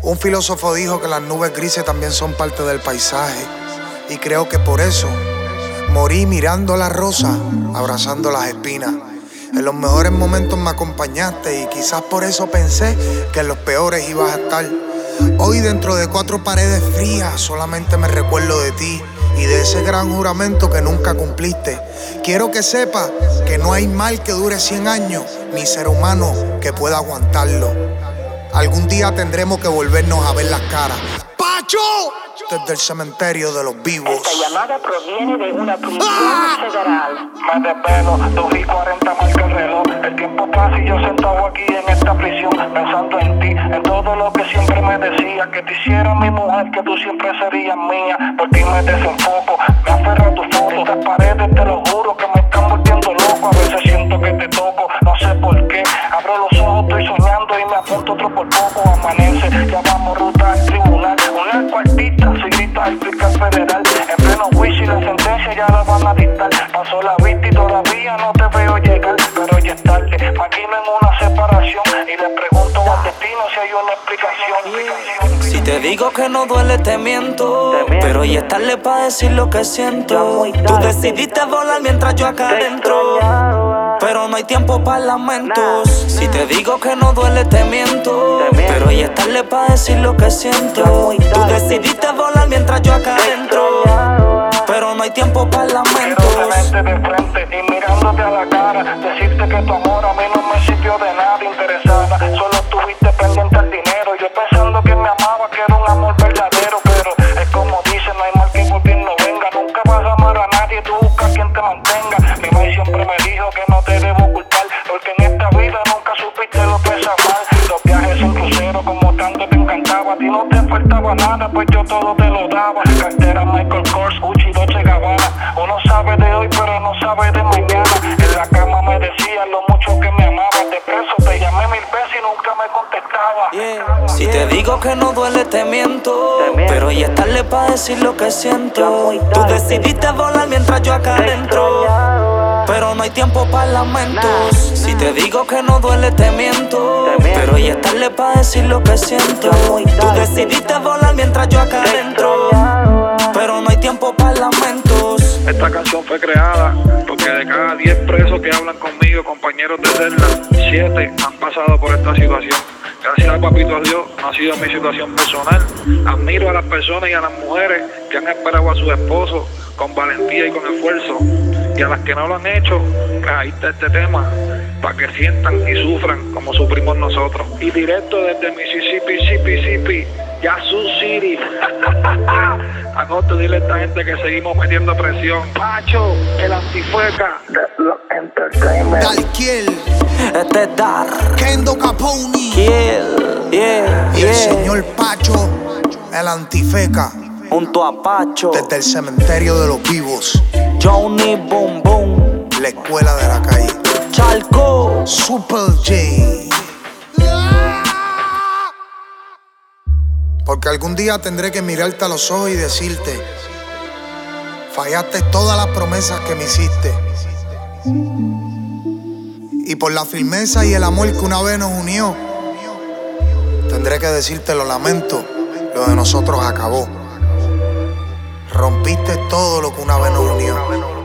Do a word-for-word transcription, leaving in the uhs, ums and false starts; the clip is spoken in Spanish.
Un filósofo dijo que las nubes grises también son parte del paisaje, y creo que por eso morí mirando las rosas, abrazando las espinas. En los mejores momentos me acompañaste y quizás por eso pensé que en los peores ibas a estar. Hoy dentro de cuatro paredes frías solamente me recuerdo de ti y de ese gran juramento que nunca cumpliste. Quiero que sepas que no hay mal que dure cien años, ni ser humano que pueda aguantarlo. Algún día tendremos que volvernos a ver las caras. ¡Pacho! Desde el cementerio de los vivos. Esta llamada proviene de una prisión ¡Ah! federal. Me desvelo, dos y cuarenta marca el reloj. El tiempo pasa y yo sentado aquí en esta prisión, pensando en ti, en todo lo que siempre me decía, que te hiciera mi mujer, que tú siempre serías mía. Por ti me desenfoco, me aferro a tu foto. Estas paredes te lo juro que me están volviendo loco. A veces siento que te toco, no sé por qué. Abro los ojos, estoy soñando y me apunto otro por poco. Amanece, ya vamos ruta al tribunal. Un narcoartista, si gritas al fiscal federal. En pleno wish y la sentencia ya la van a dictar. Pasó la vista y todavía no te veo llegar, pero ya es tarde. Maquino en una separación y le pregunto al destino si hay una explicación. Si te digo que no duele te miento, pero ya es tarde para decir lo que siento. Tú decidiste volar mientras yo acá adentro, pero no hay tiempo para lamentos. Si te digo que no duele te miento, pero ya es tarde para decir lo que siento. Tú decidiste volar mientras yo acá adentro, pero no hay tiempo para lamentos. Quiero tenerte de frente y mirándote a la cara, decirte que tu amor a mí no me sirvió de nada interesada. Solo estuviste pendiente al dinero, yo pensando que me amaba, que era un amor verdadero. Pero es como dicen, no hay mal que por bien no venga. Nunca vas a amar a nadie, tú buscas quien te mantenga. Mi madre siempre me dijo que no te debo culpar, porque en esta vida nunca supiste lo que es amar. Los viajes en crucero como tanto te encantaba, a ti no te faltaba nada, pues yo todo te lo daba. Cartera Michael Kors, Gucci, Dolce Gabbana. Uno sabe de hoy pero no sabe de mañana. En la cama me decía lo mucho que me amaba. De preso te llamé mil veces y nunca me contestaba. Yeah. Si te digo que no duele te miento, pero ya es tarde para decir lo que siento. Tú decidiste volar mientras yo acá adentro, pero no hay tiempo para lamentos. Si te digo que no duele te miento, pero ya es tarde para decir lo que siento. Tú decidiste volar mientras yo acá adentro, pero no hay tiempo para lamentos. Esta canción fue creada porque de cada diez presos que hablan conmigo, compañeros de celda, siete han pasado por esta situación. Gracias al papito Dios, no ha sido mi situación personal. Admiro a las personas y a las mujeres que han esperado a sus esposos con valentía y con esfuerzo. Y a las que no lo han hecho, pues ahí está este tema, para que sientan y sufran como sufrimos nosotros. Y directo desde Mississippi, Mississippi, Mississippi, Yazoo City. Anote, dile a esta gente que seguimos metiendo presión. Pacho, el antifueca. Deadlock Entertainment. Dalkiel, Este es Dar, Kendo Capone Kill, yeah, y el yeah. señor Pacho, el antifeca. Junto a Pacho, Desde el cementerio de los vivos, Johnny Boom Boom, la escuela de la calle. Chalco. Super J. Porque algún día tendré que mirarte a los ojos y decirte: fallaste todas las promesas que me hiciste. Y por la firmeza y el amor que una vez nos unió, tendré que decirte: lo lamento, lo de nosotros acabó. Rompiste todo lo que una vez nos unió.